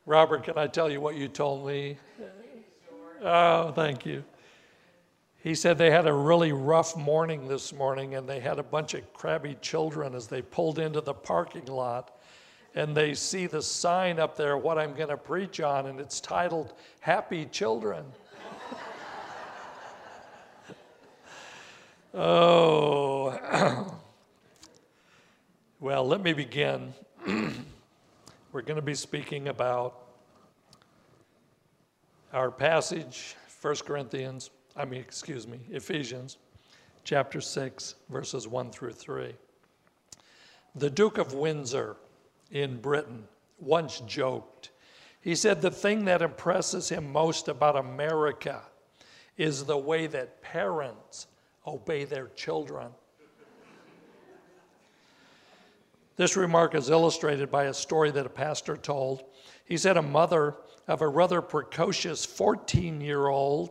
Robert, can I tell you what you told me? Oh, thank you. He said they had a really rough morning this morning, and they had a bunch of crabby children as they pulled into the parking lot, and they see the sign up there, what I'm going to preach on, and it's titled, Happy Children. Oh, well, let me begin. We're going to be speaking about our passage, Ephesians, chapter 6, verses 1 through 3. The Duke of Windsor in Britain once joked. He said the thing that impresses him most about America is the way that parents obey their children. This remark is illustrated by a story that a pastor told. He said a mother of a rather precocious 14-year-old,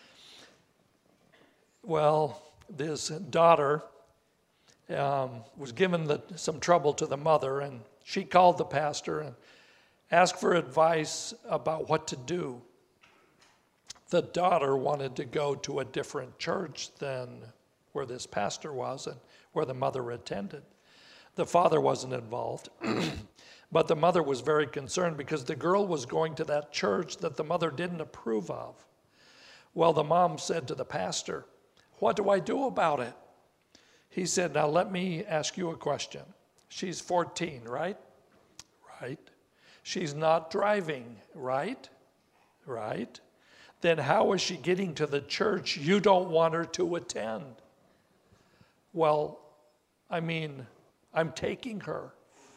this daughter was given some trouble to the mother, and she called the pastor and asked for advice about what to do. The daughter wanted to go to a different church than where this pastor was and where the mother attended. The father wasn't involved, but the mother was very concerned because the girl was going to that church that the mother didn't approve of. Well, the mom said to the pastor, "What do I do about it?" He said, "Now let me ask you a question. She's 14, right? Right. She's not driving, right? Right. Then how is she getting to the church you don't want her to attend?" "Well, I'm taking her."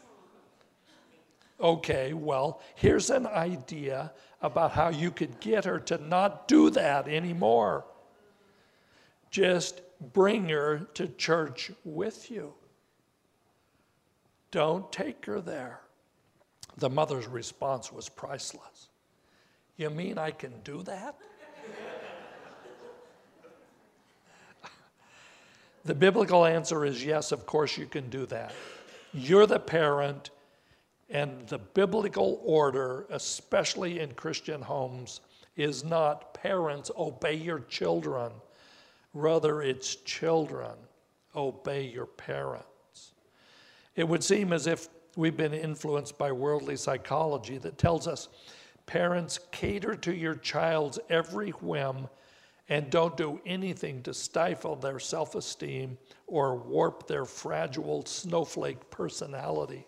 "Okay, well, here's an idea about how you could get her to not do that anymore. Just bring her to church with you. Don't take her there." The mother's response was priceless. "You mean I can do that?" The biblical answer is yes, of course you can do that. You're the parent, and the biblical order, especially in Christian homes, is not parents obey your children. Rather, it's children obey your parents. It would seem as if we've been influenced by worldly psychology that tells us parents cater to your child's every whim and don't do anything to stifle their self-esteem or warp their fragile snowflake personality.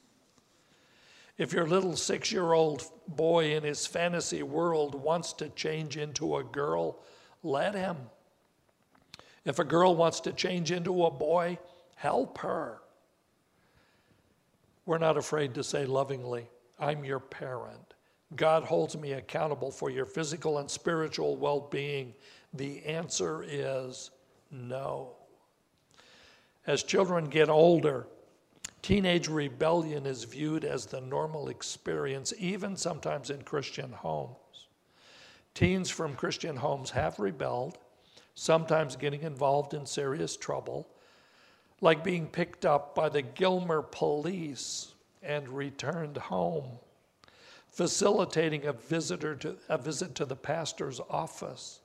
If your little 6-year-old boy in his fantasy world wants to change into a girl, let him. If a girl wants to change into a boy, help her. We're not afraid to say lovingly, "I'm your parent. God holds me accountable for your physical and spiritual well-being." The answer is no. As children get older, teenage rebellion is viewed as the normal experience, even sometimes in Christian homes. Teens from Christian homes have rebelled, sometimes getting involved in serious trouble, like being picked up by the Gilmer police and returned home, facilitating a visit to the pastor's office.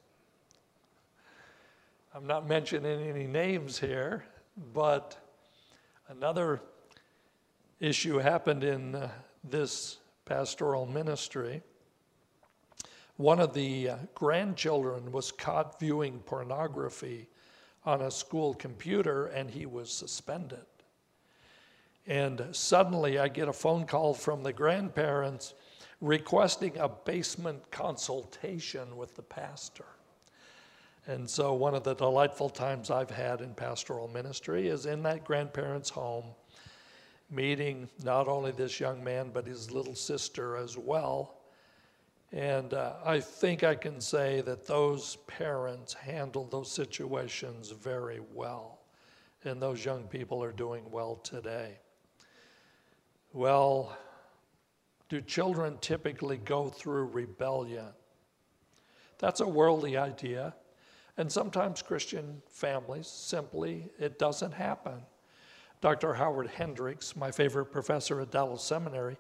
I'm not mentioning any names here, but another issue happened in this pastoral ministry. One of the grandchildren was caught viewing pornography on a school computer, and he was suspended. And suddenly I get a phone call from the grandparents requesting a basement consultation with the pastor. And so one of the delightful times I've had in pastoral ministry is in that grandparent's home, meeting not only this young man, but his little sister as well. And I think I can say that those parents handled those situations very well. And those young people are doing well today. Well, do children typically go through rebellion? That's a worldly idea. And sometimes Christian families, simply, it doesn't happen. Dr. Howard Hendricks, my favorite professor at Dallas Seminary,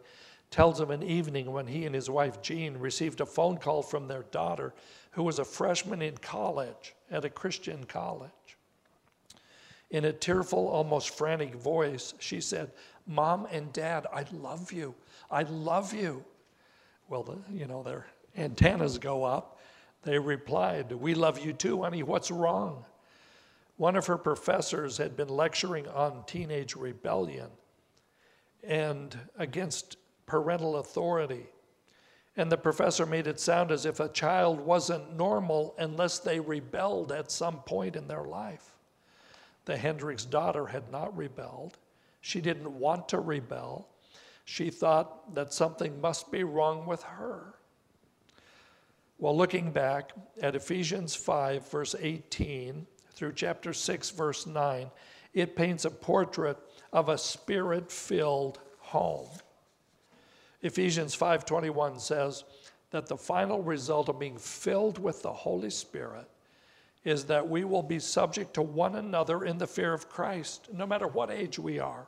tells of an evening when he and his wife Jean received a phone call from their daughter, who was a freshman in college at a Christian college. In a tearful, almost frantic voice, she said, "Mom and Dad, I love you. I love you." Well, their antennas go up. They replied, "We love you too, honey. What's wrong?" One of her professors had been lecturing on teenage rebellion and against parental authority. And the professor made it sound as if a child wasn't normal unless they rebelled at some point in their life. The Hendricks daughter had not rebelled. She didn't want to rebel. She thought that something must be wrong with her. Well, looking back at Ephesians 5, verse 18 through chapter 6, verse 9, it paints a portrait of a spirit-filled home. Ephesians 5:21 says that the final result of being filled with the Holy Spirit is that we will be subject to one another in the fear of Christ, no matter what age we are.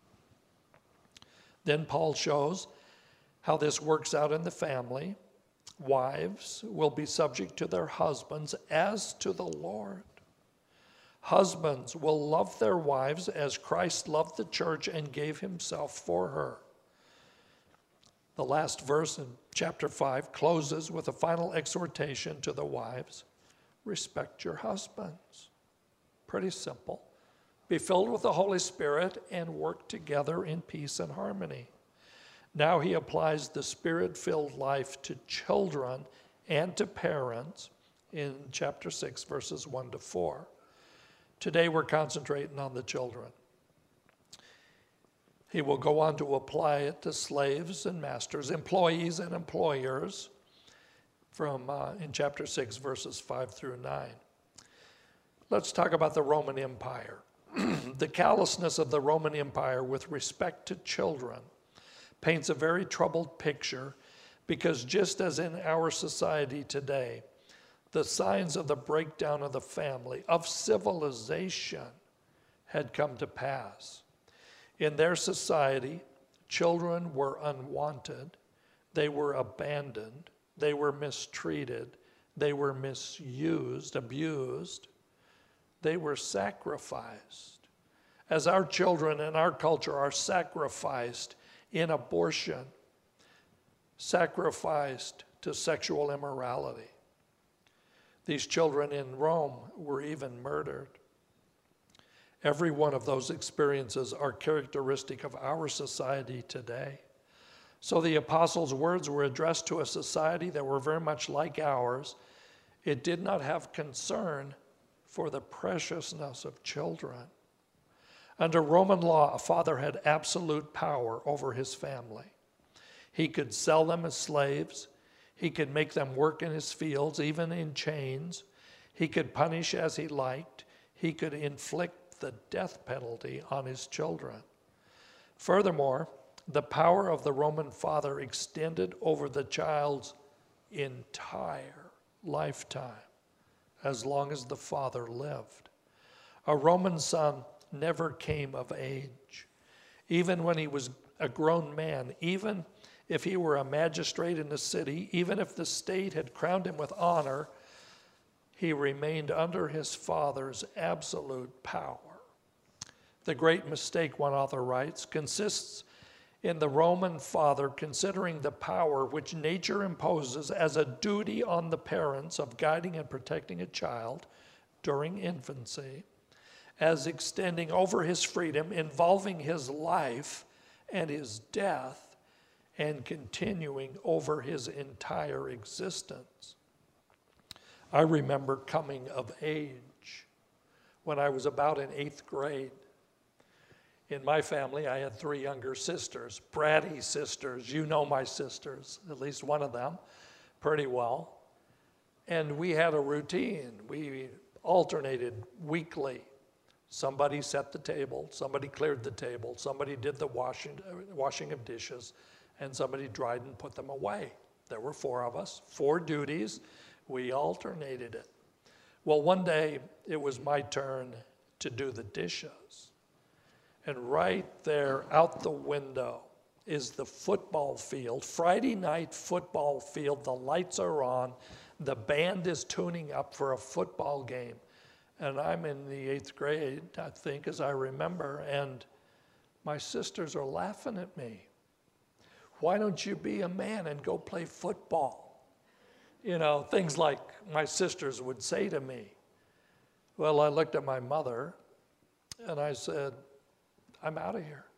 Then Paul shows how this works out in the family. Wives will be subject to their husbands as to the Lord. Husbands will love their wives as Christ loved the church and gave himself for her. The last verse in chapter 5 closes with a final exhortation to the wives: respect your husbands. Pretty simple. Be filled with the Holy Spirit and work together in peace and harmony. Now he applies the Spirit-filled life to children and to parents in chapter 6, verses 1 to 4. Today we're concentrating on the children. He will go on to apply it to slaves and masters, employees and employers, in chapter 6, verses 5 through 9. Let's talk about the Roman Empire. The callousness of the Roman Empire with respect to children paints a very troubled picture, because just as in our society today, the signs of the breakdown of the family, of civilization, had come to pass. In their society, children were unwanted, they were abandoned, they were mistreated, they were misused, abused, they were sacrificed. As our children in our culture are sacrificed in abortion, sacrificed to sexual immorality. These children in Rome were even murdered. Every one of those experiences are characteristic of our society today. So the apostles' words were addressed to a society that were very much like ours. It did not have concern for the preciousness of children. Under Roman law, a father had absolute power over his family. He could sell them as slaves. He could make them work in his fields, even in chains. He could punish as he liked. He could inflict the death penalty on his children. Furthermore, the power of the Roman father extended over the child's entire lifetime, as long as the father lived. A Roman son never came of age. Even when he was a grown man, even if he were a magistrate in the city, even if the state had crowned him with honor, he remained under his father's absolute power. The great mistake, one author writes, consists in the Roman father considering the power which nature imposes as a duty on the parents of guiding and protecting a child during infancy, as extending over his freedom, involving his life and his death, and continuing over his entire existence. I remember coming of age when I was about in 8th grade. In my family, I had 3 younger sisters, bratty sisters. You know my sisters, at least one of them, pretty well. And we had a routine. We alternated weekly. Somebody set the table, somebody cleared the table, somebody did the washing of dishes, and somebody dried and put them away. There were 4 of us, 4 duties. We alternated it. Well, one day it was my turn to do the dishes. And right there out the window, is the football field. Friday night football field, the lights are on, the band is tuning up for a football game. And I'm in the 8th grade, I think, as I remember, and my sisters are laughing at me. Why don't you be a man and go play football? You know, things like my sisters would say to me. Well, I looked at my mother and I said, I'm out of here.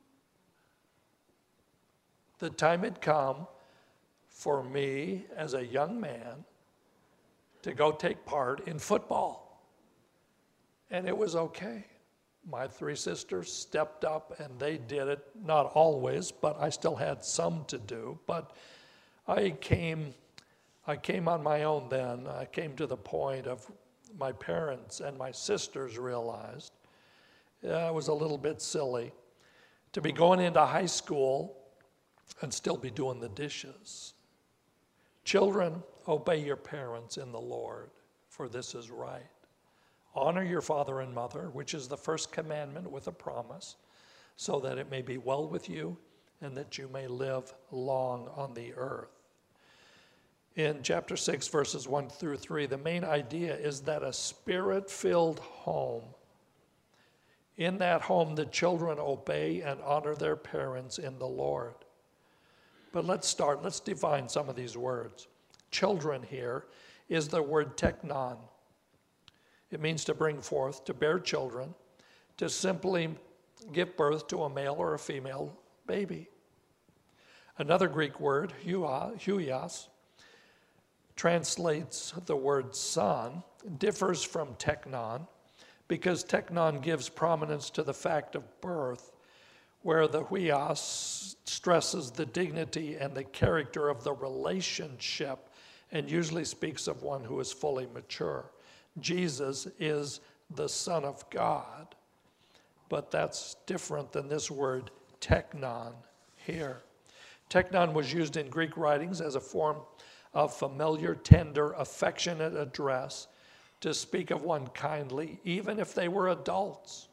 The time had come for me as a young man to go take part in football. And it was okay. My 3 sisters stepped up and they did it, not always, but I still had some to do. But I came on my own then. I came to the point of my parents and my sisters realized I was a little bit silly to be going into high school and still be doing the dishes. Children, obey your parents in the Lord, for this is right. Honor your father and mother, which is the first commandment with a promise, so that it may be well with you and that you may live long on the earth. In chapter 6, verses 1 through 3, the main idea is that a spirit-filled home, in that home the children obey and honor their parents in the Lord. But let's define some of these words. Children here is the word teknon. It means to bring forth, to bear children, to simply give birth to a male or a female baby. Another Greek word, huios, translates the word son, differs from teknon, because teknon gives prominence to the fact of birth, where the huios stresses the dignity and the character of the relationship and usually speaks of one who is fully mature. Jesus is the Son of God, but that's different than this word teknon here. Teknon was used in Greek writings as a form of familiar, tender, affectionate address to speak of one kindly, even if they were adults.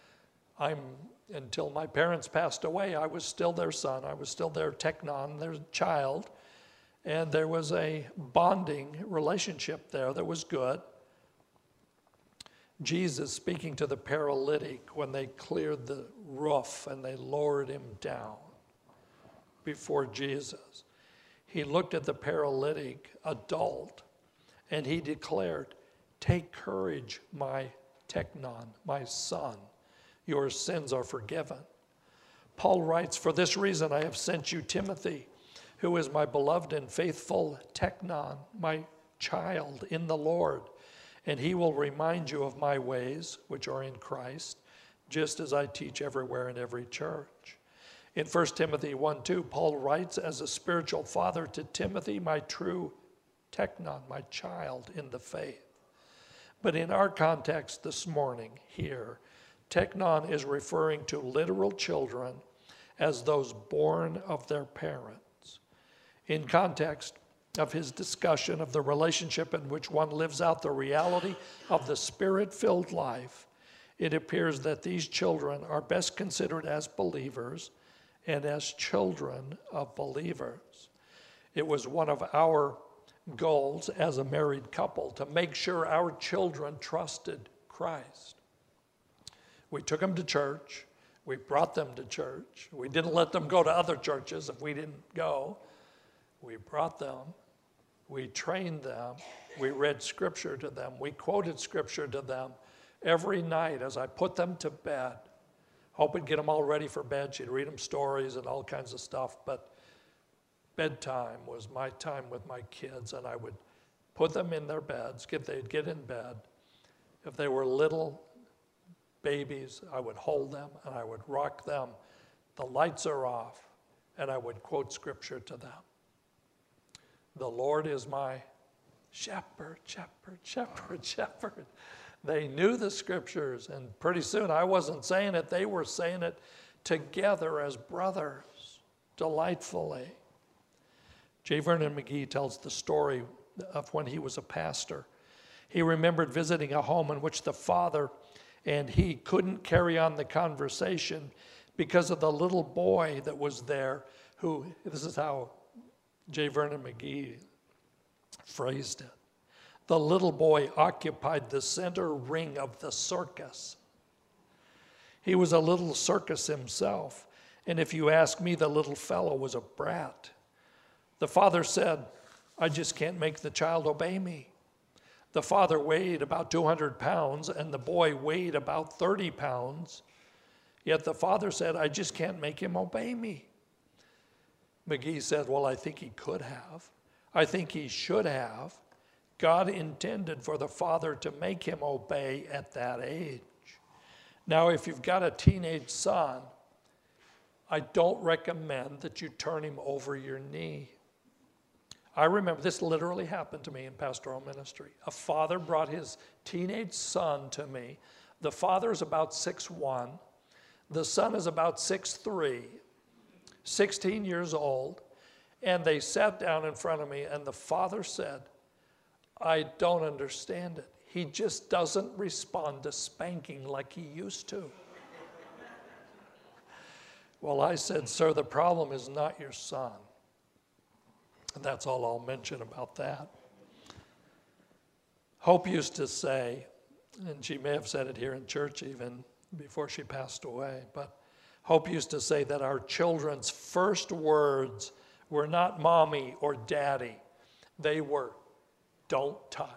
Until my parents passed away, I was still their son. I was still their teknon, their child. And there was a bonding relationship there that was good. Jesus speaking to the paralytic when they cleared the roof and they lowered him down before Jesus. He looked at the paralytic adult and he declared, "Take courage, my teknon, my son. Your sins are forgiven." Paul writes, "For this reason I have sent you Timothy, who is my beloved and faithful teknon, my child in the Lord. And he will remind you of my ways, which are in Christ, just as I teach everywhere in every church." In 1 Timothy 1:2, Paul writes, as a spiritual father to Timothy, my true teknon, my child in the faith. But in our context this morning here, teknon is referring to literal children as those born of their parents. In context of his discussion of the relationship in which one lives out the reality of the spirit-filled life, it appears that these children are best considered as believers and as children of believers. It was one of our goals as a married couple to make sure our children trusted Christ. We took them to church. We brought them to church. We didn't let them go to other churches if we didn't go. We brought them. We trained them. We read scripture to them. We quoted scripture to them every night as I put them to bed. Hope we'd get them all ready for bed. She'd read them stories and all kinds of stuff, but bedtime was my time with my kids, and I would put them in their beds. They'd get in bed. If they were little babies, I would hold them and I would rock them. The lights are off, and I would quote scripture to them. The Lord is my shepherd, shepherd, shepherd, shepherd. They knew the scriptures, and pretty soon I wasn't saying it, they were saying it together as brothers, delightfully. J. Vernon McGee tells the story of when he was a pastor. He remembered visiting a home in which the father and he couldn't carry on the conversation because of the little boy that was there who, this is how J. Vernon McGee phrased it. The little boy occupied the center ring of the circus. He was a little circus himself. And if you ask me, the little fellow was a brat. The father said, I just can't make the child obey me. The father weighed about 200 pounds and the boy weighed about 30 pounds. Yet the father said, I just can't make him obey me. McGee said, well, I think he could have. I think he should have. God intended for the father to make him obey at that age. Now, if you've got a teenage son, I don't recommend that you turn him over your knee. I remember this literally happened to me in pastoral ministry. A father brought his teenage son to me. The father is about 6'1". The son is about 6'3", 16 years old. And they sat down in front of me and the father said, I don't understand it. He just doesn't respond to spanking like he used to. Well, I said, sir, the problem is not your son. And that's all I'll mention about that. Hope used to say, and she may have said it here in church even before she passed away, but Hope used to say that our children's first words were not mommy or daddy. They were, don't touch.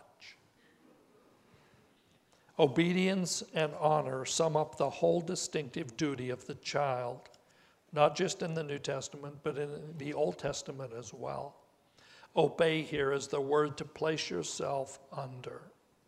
Obedience and honor sum up the whole distinctive duty of the child, not just in the New Testament, but in the Old Testament as well. Obey here is the word to place yourself under,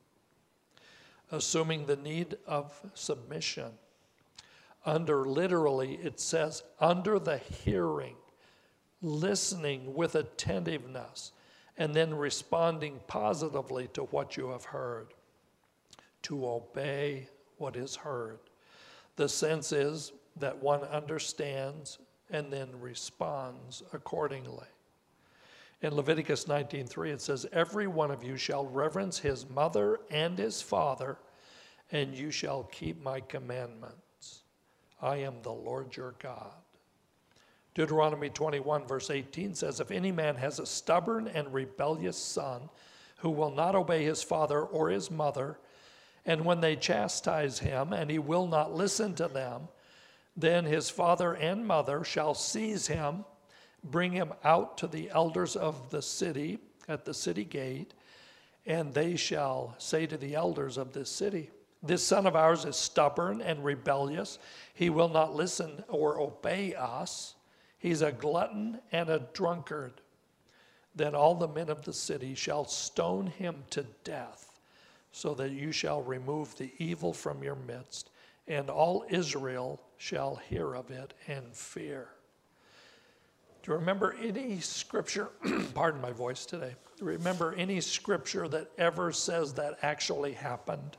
assuming the need of submission. Under, literally, it says, under the hearing, listening with attentiveness, and then responding positively to what you have heard. To obey what is heard. The sense is that one understands and then responds accordingly. In Leviticus 19:3, it says, every one of you shall reverence his mother and his father, and you shall keep my commandments. I am the Lord your God. Deuteronomy 21, verse 18 says, if any man has a stubborn and rebellious son who will not obey his father or his mother, and when they chastise him and he will not listen to them, then his father and mother shall seize him, bring him out to the elders of the city at the city gate, and they shall say to the elders of this city, this son of ours is stubborn and rebellious. He will not listen or obey us. He's a glutton and a drunkard. Then all the men of the city shall stone him to death, so that you shall remove the evil from your midst, and all Israel shall hear of it and fear. Do you remember any scripture, pardon my voice today, remember any scripture that ever says that actually happened?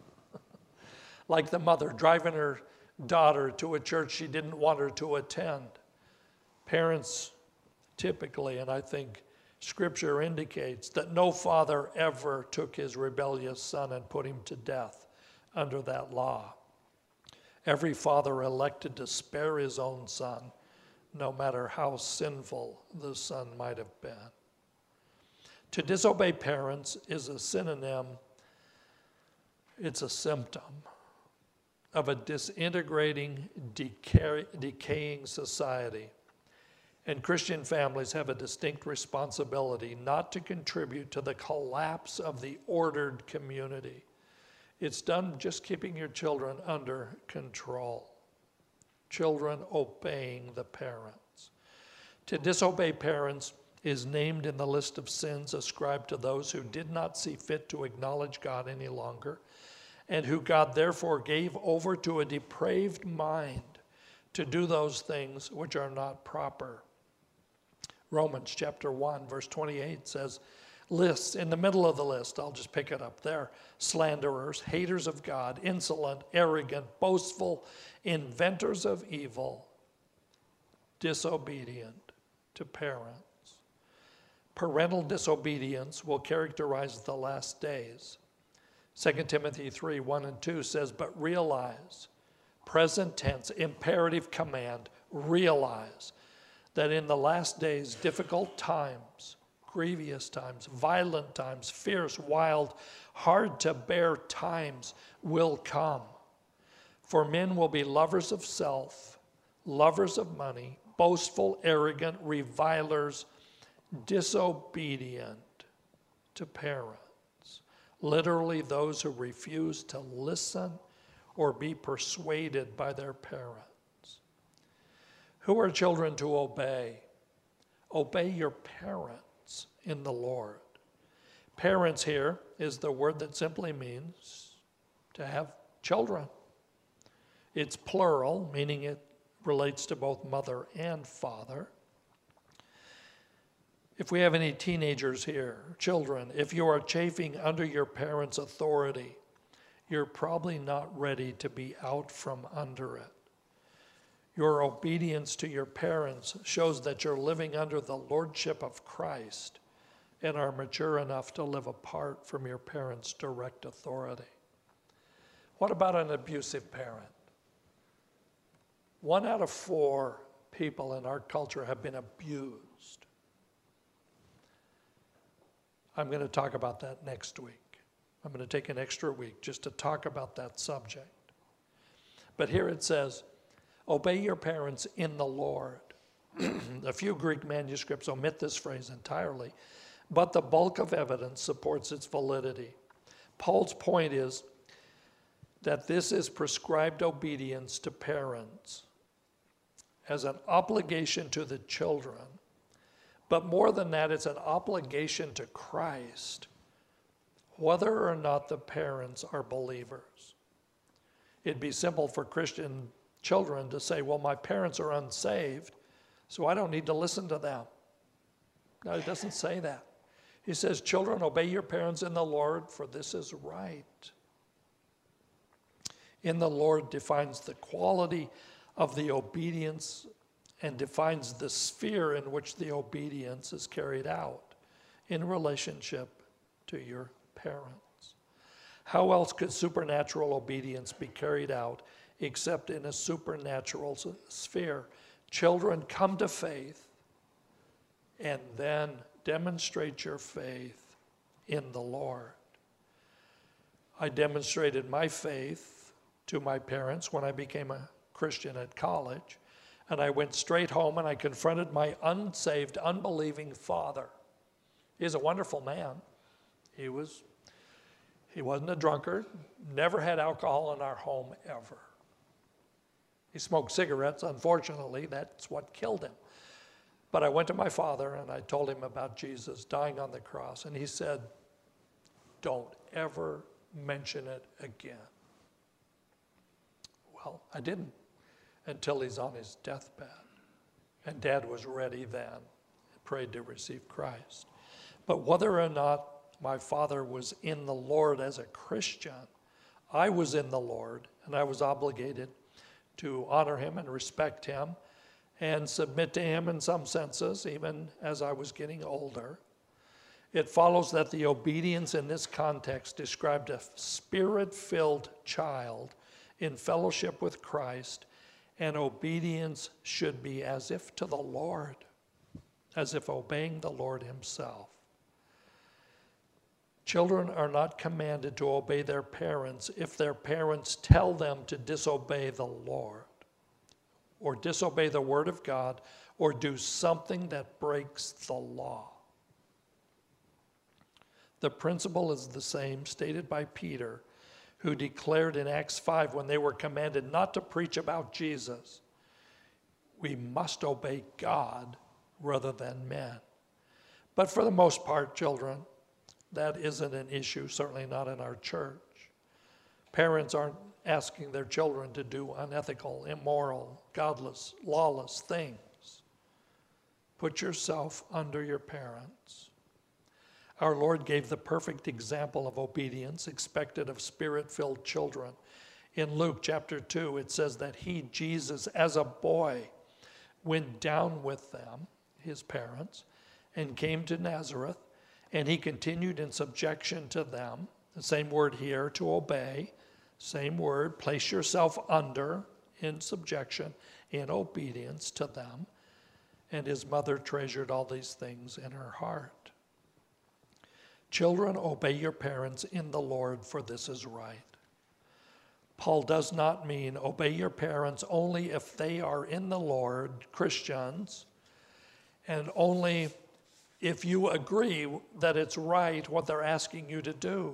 Like the mother driving her daughter to a church she didn't want her to attend. Parents typically, and I think Scripture indicates that no father ever took his rebellious son and put him to death under that law. Every father elected to spare his own son, no matter how sinful the son might have been. To disobey parents is a synonym, it's a symptom of a disintegrating, decaying society. And Christian families have a distinct responsibility not to contribute to the collapse of the ordered community. It's done just keeping your children under control. Children obeying the parents. To disobey parents is named in the list of sins ascribed to those who did not see fit to acknowledge God any longer, and who God therefore gave over to a depraved mind to do those things which are not proper. Romans chapter 1, verse 28 says, lists in the middle of the list, I'll just pick it up there, slanderers, haters of God, insolent, arrogant, boastful, inventors of evil, disobedient to parents. Parental disobedience will characterize the last days. 2 Timothy 3, 1 and 2 says, but realize present tense, imperative command, realize that in the last days, difficult times, grievous times, violent times, fierce, wild, hard to bear times will come. For men will be lovers of self, lovers of money, boastful, arrogant, revilers, disobedient to parents. Literally, those who refuse to listen or be persuaded by their parents. Who are children to obey? Obey your parents in the Lord. Parents here is the word that simply means to have children. It's plural, meaning it relates to both mother and father. If we have any teenagers here, children, if you are chafing under your parents' authority, you're probably not ready to be out from under it. Your obedience to your parents shows that you're living under the lordship of Christ and are mature enough to live apart from your parents' direct authority. What about an abusive parent? 1 out of 4 people in our culture have been abused. I'm going to talk about that next week. I'm going to take an extra week just to talk about that subject. But here it says, obey your parents in the Lord. A few Greek manuscripts omit this phrase entirely, but the bulk of evidence supports its validity. Paul's point is that this is prescribed obedience to parents as an obligation to the children, but more than that, it's an obligation to Christ, whether or not the parents are believers. It'd be simple for Christian children to say, well, my parents are unsaved, so I don't need to listen to them. No, he doesn't say that. He says, children, obey your parents in the Lord, for this is right. In the Lord defines the quality of the obedience and defines the sphere in which the obedience is carried out in relationship to your parents. How else could supernatural obedience be carried out except in a supernatural sphere? Children, come to faith and then demonstrate your faith in the Lord. I demonstrated my faith to my parents when I became a Christian at college, and I went straight home and I confronted my unsaved, unbelieving father. He's a wonderful man. He wasn't a drunkard, never had alcohol in our home ever. He smoked cigarettes, unfortunately, that's what killed him. But I went to my father and I told him about Jesus dying on the cross, and he said, don't ever mention it again. Well, I didn't until he's on his deathbed. And Dad was ready then, prayed to receive Christ. But whether or not my father was in the Lord as a Christian, I was in the Lord, and I was obligated to honor him and respect him and submit to him in some senses, even as I was getting older. It follows that the obedience in this context described a spirit-filled child in fellowship with Christ, and obedience should be as if to the Lord, as if obeying the Lord himself. Children are not commanded to obey their parents if their parents tell them to disobey the Lord, or disobey the word of God, or do something that breaks the law. The principle is the same stated by Peter, who declared in Acts 5 when they were commanded not to preach about Jesus, we must obey God rather than men. But for the most part, children, that isn't an issue, certainly not in our church. Parents aren't asking their children to do unethical, immoral, godless, lawless things. Put yourself under your parents. Our Lord gave the perfect example of obedience expected of spirit-filled children. In Luke chapter 2, it says that he, Jesus, as a boy, went down with them, his parents, and came to Nazareth, and he continued in subjection to them. The same word here, to obey. Same word, place yourself under, in subjection, in obedience to them. And his mother treasured all these things in her heart. Children, obey your parents in the Lord, for this is right. Paul does not mean obey your parents only if they are in the Lord, Christians, and only if you agree that it's right what they're asking you to do.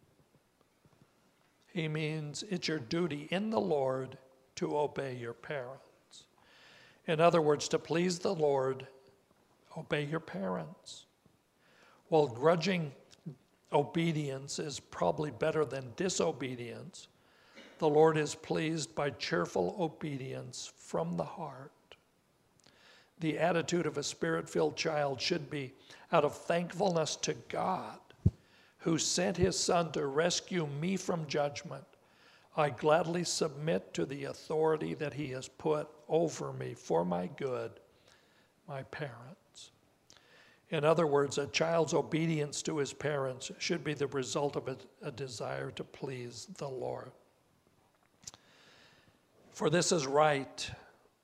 He means it's your duty in the Lord to obey your parents. In other words, to please the Lord, obey your parents. While grudging obedience is probably better than disobedience, the Lord is pleased by cheerful obedience from the heart. The attitude of a spirit-filled child should be out of thankfulness to God, who sent his Son to rescue me from judgment. I gladly submit to the authority that he has put over me for my good, my parents. In other words, a child's obedience to his parents should be the result of a desire to please the Lord. For this is right.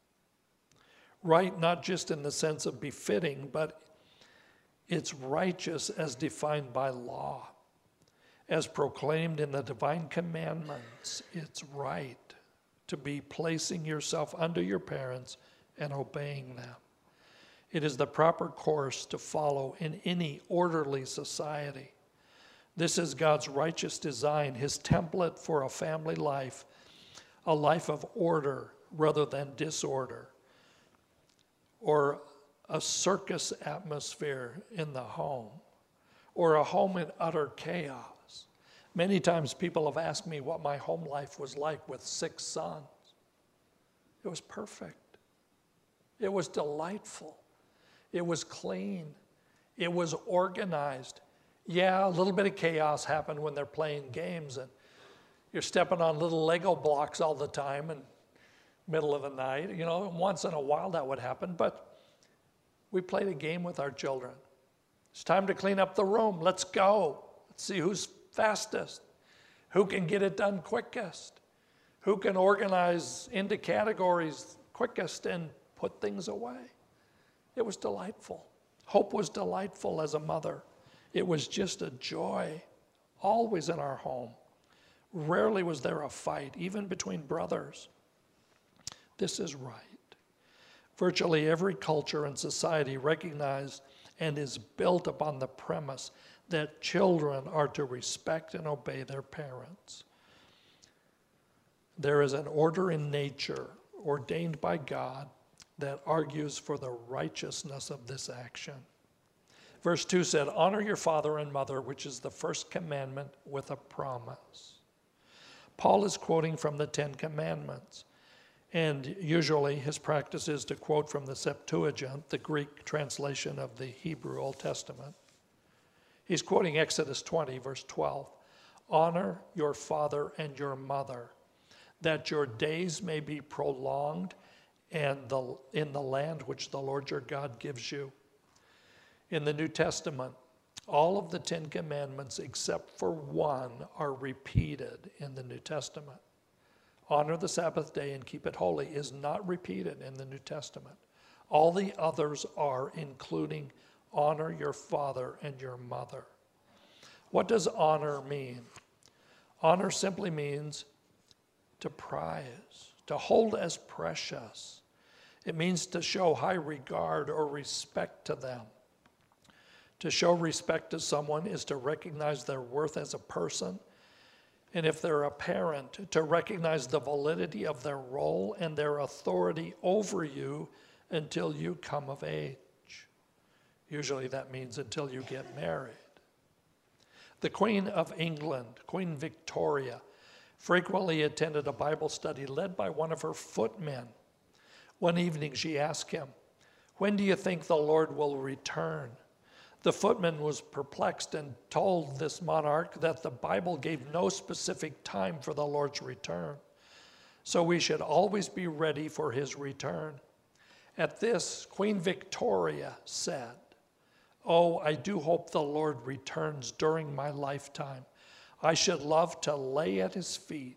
Right not just in the sense of befitting, but it's righteous as defined by law. As proclaimed in the divine commandments, it's right to be placing yourself under your parents and obeying them. It is the proper course to follow in any orderly society. This is God's righteous design, his template for a family life, a life of order rather than disorder, or a circus atmosphere in the home, or a home in utter chaos. Many times people have asked me what my home life was like with 6 sons. It was perfect. It was delightful. It was clean. It was organized. Yeah, a little bit of chaos happened when they're playing games and you're stepping on little Lego blocks all the time in the middle of the night. You know, once in a while that would happen, but we played a game with our children. It's time to clean up the room. Let's go. Let's see who's fastest, who can get it done quickest, who can organize into categories quickest and put things away. It was delightful. Hope was delightful as a mother. It was just a joy, always in our home. Rarely was there a fight, even between brothers. This is right. Virtually every culture and society recognized and is built upon the premise that children are to respect and obey their parents. There is an order in nature ordained by God that argues for the righteousness of this action. Verse 2 said, honor your father and mother, which is the first commandment with a promise. Paul is quoting from the 10 Commandments. And usually his practice is to quote from the Septuagint, the Greek translation of the Hebrew Old Testament. He's quoting Exodus 20, verse 12. Honor your father and your mother, that your days may be prolonged and in the land which the Lord your God gives you. In the New Testament, all of the 10 Commandments except for one are repeated in the New Testament. Honor the Sabbath day and keep it holy is not repeated in the New Testament. All the others are, including honor your father and your mother. What does honor mean? Honor simply means to prize, to hold as precious. It means to show high regard or respect to them. To show respect to someone is to recognize their worth as a person, and if they're a parent, to recognize the validity of their role and their authority over you until you come of age. Usually that means until you get married. The Queen of England, Queen Victoria, frequently attended a Bible study led by one of her footmen. One evening she asked him, "When do you think the Lord will return?" The footman was perplexed and told this monarch that the Bible gave no specific time for the Lord's return, so we should always be ready for his return. At this, Queen Victoria said, "Oh, I do hope the Lord returns during my lifetime. I should love to lay at his feet,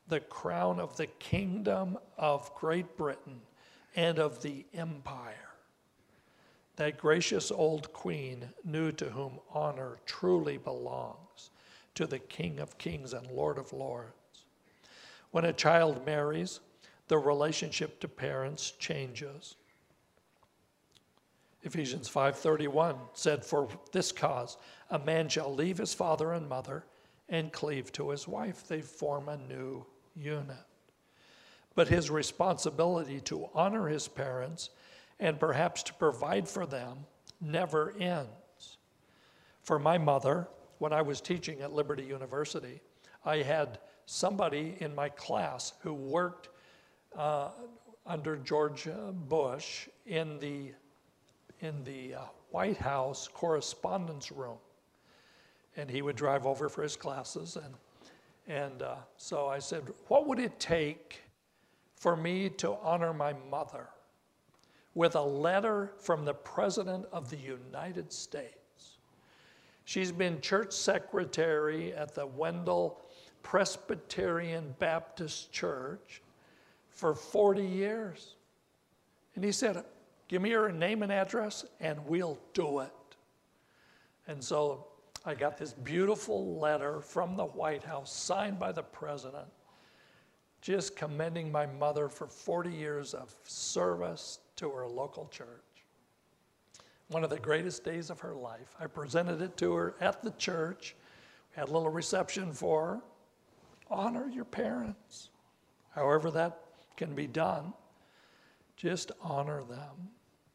the crown of the kingdom of Great Britain and of the empire. That gracious old queen knew to whom honor truly belongs, to the King of Kings and Lord of Lords. When a child marries, the relationship to parents changes. Ephesians 5:31 said, "For this cause, a man shall leave his father and mother and cleave to his wife. They form a new unit." But his responsibility to honor his parents and perhaps to provide for them never ends. For my mother, when I was teaching at Liberty University, I had somebody in my class who worked under George Bush in the White House correspondence room. And he would drive over for his classes. And so I said, what would it take for me to honor my mother with a letter from the President of the United States? She's been church secretary at the Wendell Presbyterian Baptist Church for 40 years. And he said, give me her name and address and we'll do it. And so I got this beautiful letter from the White House signed by the president, just commending my mother for 40 years of service to her local church. One of the greatest days of her life. I presented it to her at the church. We had a little reception for her. Honor your parents. However that can be done, just honor them.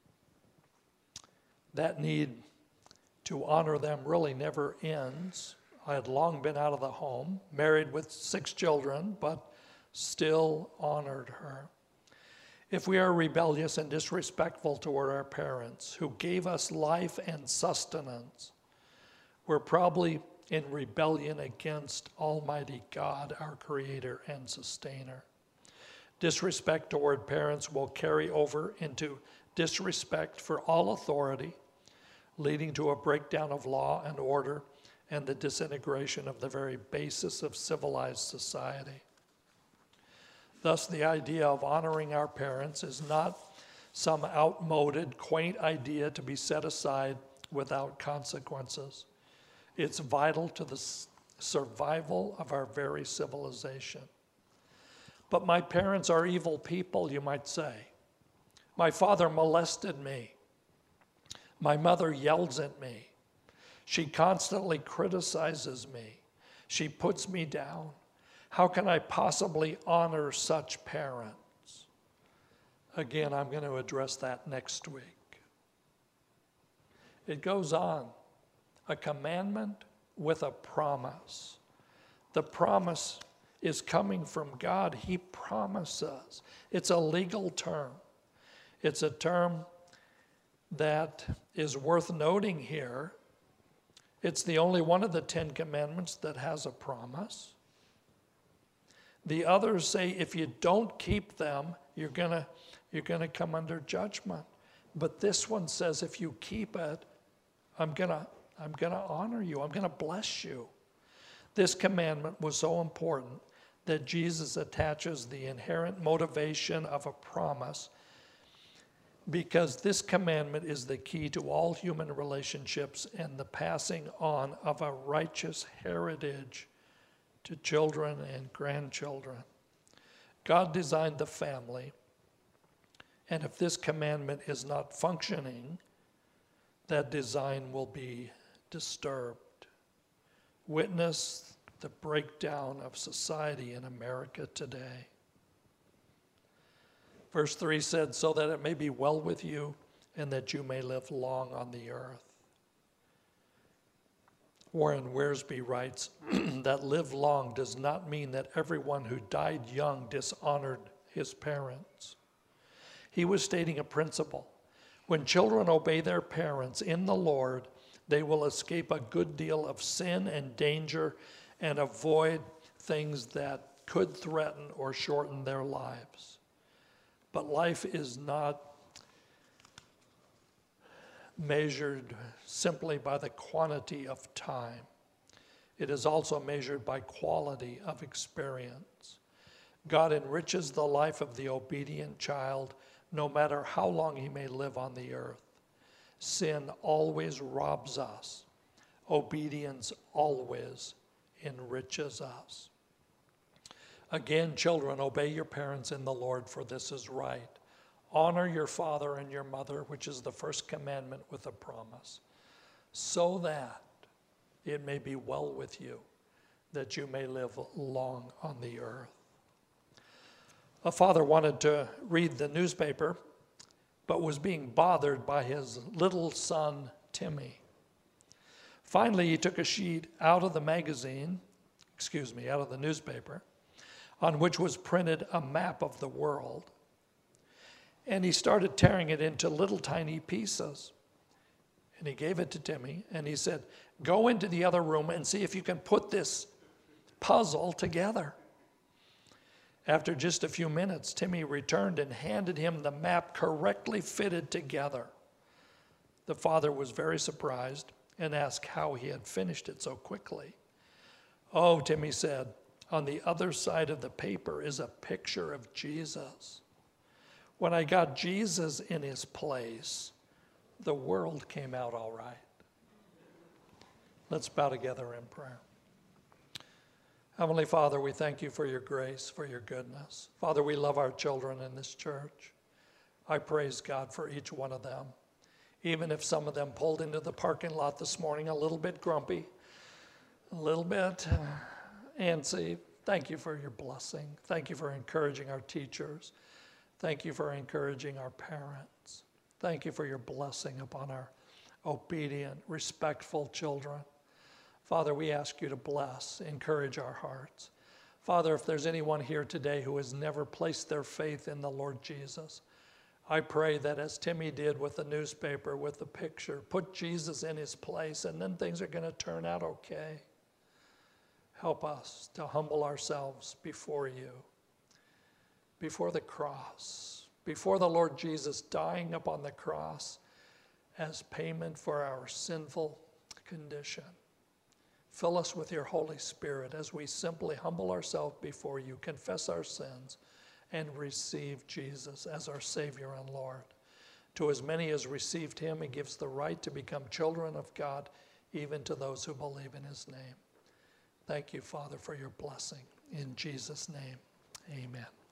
That need to honor them really never ends. I had long been out of the home, married with 6 children, but still honored her. If we are rebellious and disrespectful toward our parents who gave us life and sustenance, we're probably in rebellion against Almighty God, our Creator and Sustainer. Disrespect toward parents will carry over into disrespect for all authority, leading to a breakdown of law and order and the disintegration of the very basis of civilized society. Thus, the idea of honoring our parents is not some outmoded, quaint idea to be set aside without consequences. It's vital to the survival of our very civilization. But my parents are evil people, you might say. My father molested me. My mother yells at me. She constantly criticizes me. She puts me down. How can I possibly honor such parents? Again, I'm going to address that next week. It goes on. A commandment with a promise. The promise is coming from God. He promises. It's a legal term. It's a term that is worth noting here. It's the only one of the 10 commandments that has a promise. The others say if you don't keep them, you're gonna come under judgment. But this one says if you keep it, I'm gonna honor you. I'm gonna bless you. This commandment was so important that Jesus attaches the inherent motivation of a promise, because this commandment is the key to all human relationships and the passing on of a righteous heritage to children and grandchildren. God designed the family, and if this commandment is not functioning, that design will be disturbed. Witness the breakdown of society in America today. Verse 3 said, so that it may be well with you and that you may live long on the earth. Warren Wiersbe writes that live long does not mean that everyone who died young dishonored his parents. He was stating a principle. When children obey their parents in the Lord, they will escape a good deal of sin and danger and avoid things that could threaten or shorten their lives. But life is not measured simply by the quantity of time. It is also measured by quality of experience. God enriches the life of the obedient child, no matter how long he may live on the earth. Sin always robs us. Obedience always enriches us. Again, children, obey your parents in the Lord, for this is right. Honor your father and your mother, which is the first commandment with a promise, so that it may be well with you, that you may live long on the earth. A father wanted to read the newspaper, but was being bothered by his little son, Timmy. Finally, he took a sheet out of the newspaper, on which was printed a map of the world. And he started tearing it into little tiny pieces. And he gave it to Timmy, and he said, "Go into the other room and see if you can put this puzzle together." After just a few minutes, Timmy returned and handed him the map correctly fitted together. The father was very surprised and asked how he had finished it so quickly. "Oh," Timmy said, "on the other side of the paper is a picture of Jesus. When I got Jesus in his place, the world came out all right." Let's bow together in prayer. Heavenly Father, we thank you for your grace, for your goodness. Father, we love our children in this church. I praise God for each one of them. Even if some of them pulled into the parking lot this morning a little bit grumpy, a little bit antsy, thank you for your blessing. Thank you for encouraging our teachers. Thank you for encouraging our parents. Thank you for your blessing upon our obedient, respectful children. Father, we ask you to bless, encourage our hearts. Father, if there's anyone here today who has never placed their faith in the Lord Jesus, I pray that as Timmy did with the newspaper, with the picture, put Jesus in his place, and then things are going to turn out okay. Help us to humble ourselves before you, before the cross, before the Lord Jesus dying upon the cross as payment for our sinful condition. Fill us with your Holy Spirit as we simply humble ourselves before you, confess our sins, and receive Jesus as our Savior and Lord. To as many as received him, he gives the right to become children of God, even to those who believe in his name. Thank you, Father, for your blessing. In Jesus' name, amen.